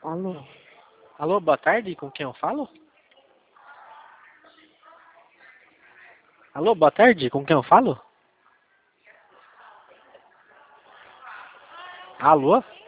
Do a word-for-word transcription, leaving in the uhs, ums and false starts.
Alô? Alô, boa tarde, com quem eu falo? Alô, boa tarde, com quem eu falo? Alô?